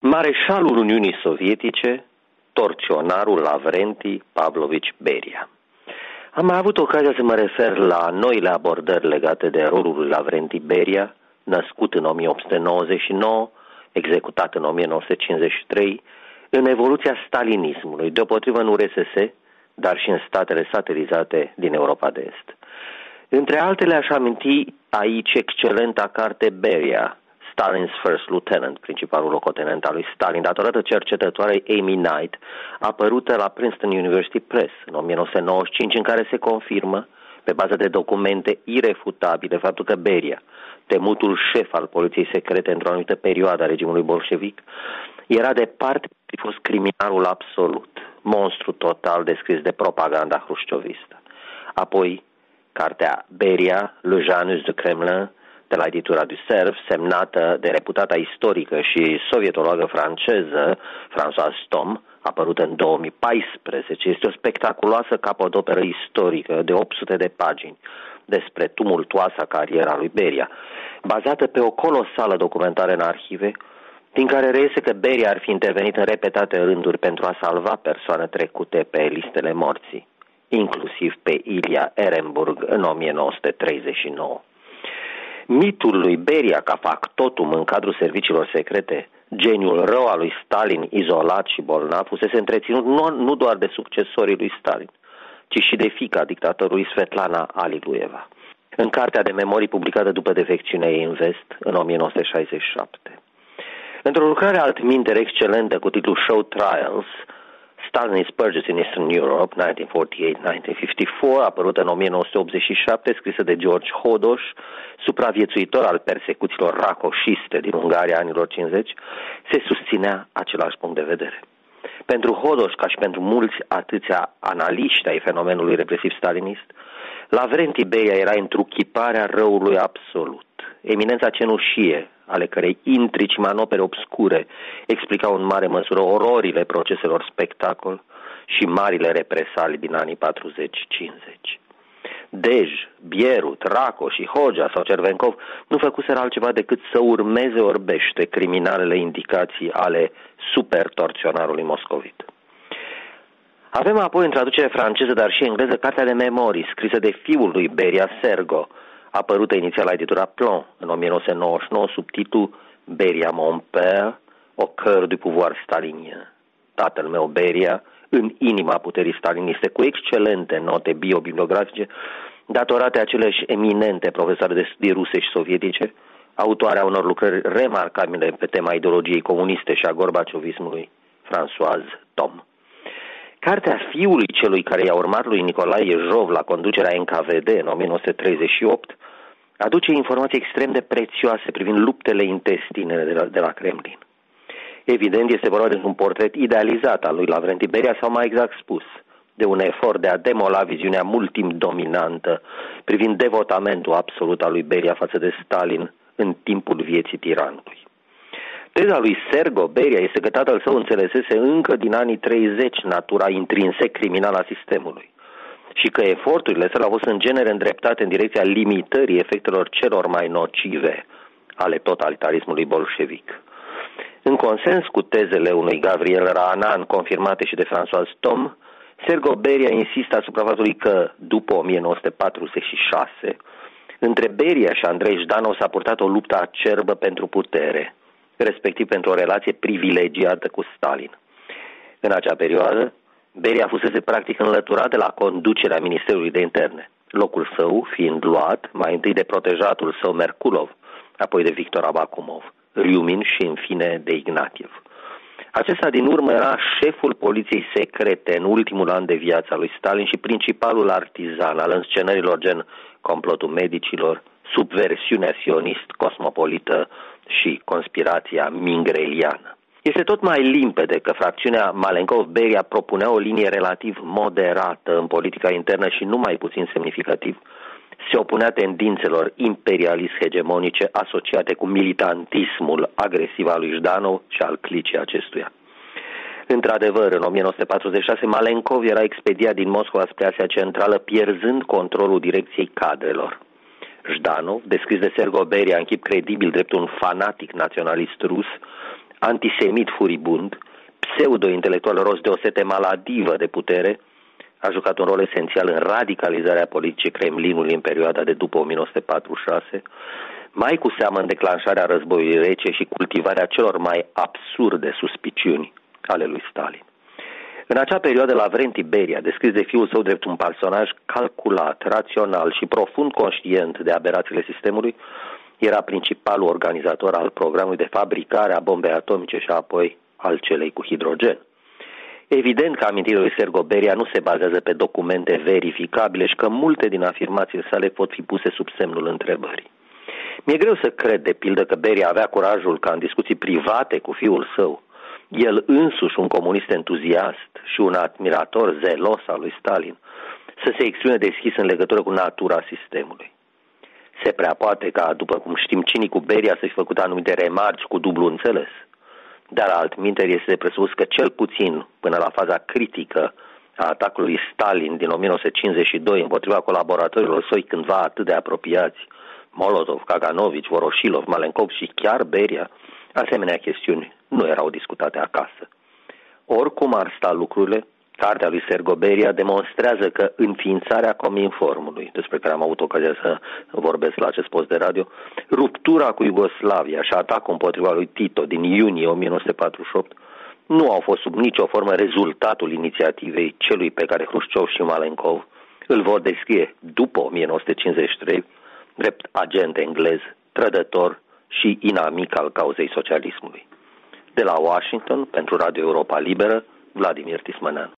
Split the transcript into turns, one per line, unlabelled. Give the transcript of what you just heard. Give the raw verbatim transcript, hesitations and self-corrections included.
Mareșalul Uniunii Sovietice, torționarul Lavrenti Pavlovici Beria. Am mai avut ocazia să mă refer la noile abordări legate de rolul lui Lavrenti Beria, născut în o mie opt sute nouăzeci și nouă, executat în o mie nouă sute cincizeci și trei, în evoluția stalinismului, deopotrivă în U R S S, dar și în statele satelizate din Europa de Est. Între altele aș aminti aici excelenta carte Beria, Stalin's First Lieutenant, principalul locotenent al lui Stalin, datorată cercetătoarei Amy Knight, apărută la Princeton University Press în o mie nouă sute nouăzeci și cinci, în care se confirmă, pe bază de documente irefutabile, faptul că Beria, temutul șef al poliției secrete într-o anumită perioadă a regimului bolșevic, era departe de fost criminalul absolut, monstru total descris de propaganda hrușciovistă. Apoi, cartea Beria, Le Janus de Kremlin, de la editura du Cerf, semnată de reputata istorică și sovietologă franceză Françoise Tom, apărută în două mii paisprezece, este o spectaculoasă capodoperă istorică de opt sute de pagini despre tumultuoasa cariera lui Beria, bazată pe o colosală documentare în arhive, din care reiese că Beria ar fi intervenit în repetate rânduri pentru a salva persoane trecute pe listele morții, inclusiv pe Ilya Ehrenburg în o mie nouă sute treizeci și nouă. Mitul lui Beria ca factotum în cadrul serviciilor secrete, geniul rău al lui Stalin, izolat și bolnav, fusese întreținut nu, nu doar de succesorii lui Stalin, ci și de fiica dictatorului Svetlana Alilueva, în cartea de memorii publicată după defecțiunea ei în vest, în o mie nouă sute șaizeci și șapte. Într-o lucrare altminteri excelentă cu titlul Show Trials, Stalinist Purges in Eastern Europe, nouăsprezece patruzeci și opt - nouăsprezece cincizeci și patru, apărută în o mie nouă sute optzeci și șapte, scrisă de George Hodoș, supraviețuitor al persecuțiilor racoșiste din Ungaria anilor cincizeci, se susținea același punct de vedere. Pentru Hodoș, ca și pentru mulți atâția analiști ai fenomenului represiv stalinist, Lavrenti Beria era întruchiparea răului absolut, eminența cenușie, ale cărei intrici și manopere obscure explicau în mare măsură ororile proceselor spectacol și marile represalii din anii patruzeci cincizeci. Dej, Bierut, Raco și Hoxha sau Cervenkov nu făcuseră altceva decât să urmeze orbește criminalele indicații ale supertorționarului moscovit. Avem apoi în traducere franceză, dar și engleză, cartea de memorii scrisă de fiul lui Beria, Sergo, apărută inițial la editura Plon în o mie nouă sute nouăzeci și nouă sub titlul Beria mon père, au cœur du pouvoir stalinien. Tatăl meu Beria, în inima puterii staliniste, cu excelente note biobibliografice, datorate aceleși eminente profesoare de studii ruse și sovietice, autoarea unor lucrări remarcabile pe tema ideologiei comuniste și a gorbaciovismului, Françoise Tom. Cartea fiului celui care i-a urmat lui Nicolae Iejov la conducerea N K V D în o mie nouă sute treizeci și opt aduce informații extrem de prețioase privind luptele intestine de la, de la Kremlin. Evident, este vorba de un portret idealizat al lui Lavrenti Beria, sau mai exact spus, de un efort de a demola viziunea mult timp dominantă privind devotamentul absolut al lui Beria față de Stalin în timpul vieții tiranului. Teza lui Sergo Beria este că tatăl său înțelesese încă din anii treizeci natura intrinsec criminală a sistemului și că eforturile sale au fost în genere îndreptate în direcția limitării efectelor celor mai nocive ale totalitarismului bolșevic. În consens cu tezele unui Gabriel Raanan, confirmate și de Françoise Tom, Sergo Beria insistă asupra faptului că, după o mie nouă sute patruzeci și șase, între Beria și Andrei Jdanov s-a purtat o luptă acerbă pentru putere, respectiv pentru o relație privilegiată cu Stalin. În acea perioadă, Beria fusese practic înlăturat de la conducerea Ministerului de Interne, locul său fiind luat mai întâi de protejatul său Merkulov, apoi de Victor Abakumov, Riumin și în fine de Ignatiev. Acesta din urmă era șeful poliției secrete în ultimul an de viață al lui Stalin și principalul artizan al înscenărilor gen complotul medicilor, subversiunea sionist-cosmopolită și conspirația mingreliană. Este tot mai limpede că fracțiunea Malenkov-Beria propunea o linie relativ moderată în politica internă și nu mai puțin semnificativ se opunea tendințelor imperialist-hegemonice asociate cu militantismul agresiv al lui Jdanov și al clicii acestuia. Într-adevăr, în o mie nouă sute patruzeci și șase, Malenkov era expediat din Moscova spre Asia Centrală, pierzând controlul direcției cadrelor. Jdanov, descris de Sergo Beria în chip credibil drept un fanatic naționalist rus, antisemit furibund, pseudo-intelectual rost de o sete maladivă de putere, a jucat un rol esențial în radicalizarea politicii Kremlinului în perioada de după o mie nouă sute patruzeci și șase, mai cu seamă în declanșarea războiului rece și cultivarea celor mai absurde suspiciuni ale lui Stalin. În acea perioadă, Lavrenti Beria, descris de fiul său drept un personaj calculat, rațional și profund conștient de aberațiile sistemului, era principalul organizator al programului de fabricare a bombei atomice și apoi al celei cu hidrogen. Evident că amintirile lui Sergo Beria nu se bazează pe documente verificabile și că multe din afirmațiile sale pot fi puse sub semnul întrebării. Mi-e greu să cred, de pildă, că Beria avea curajul ca în discuții private cu fiul său, el însuși un comunist entuziast și un admirator zelos al lui Stalin, să se exprime deschis în legătură cu natura sistemului. Se prea poate ca, după cum știm, cinicul Beria să-și făcut anumite remarci cu dublu înțeles, dar altminteri este de presupus că cel puțin până la faza critică a atacului Stalin din o mie nouă sute cincizeci și doi împotriva colaboratorilor săi cândva atât de apropiați, Molotov, Kaganovici, Voroshilov, Malenkov și chiar Beria, asemenea chestiuni nu erau discutate acasă. Oricum ar sta lucrurile, cartea lui Sergo Beria demonstrează că înființarea Cominformului, despre care am avut ocazia să vorbesc la acest post de radio, ruptura cu Iugoslavia și atacul împotriva lui Tito din iunie o mie nouă sute patruzeci și opt nu au fost sub nicio formă rezultatul inițiativei celui pe care Hrușciov și Malenkov îl vor descrie după o mie nouă sute cincizeci și trei drept agent englez, trădător și inamic al cauzei socialismului. De la Washington, pentru Radio Europa Liberă, Vladimir Tismănean.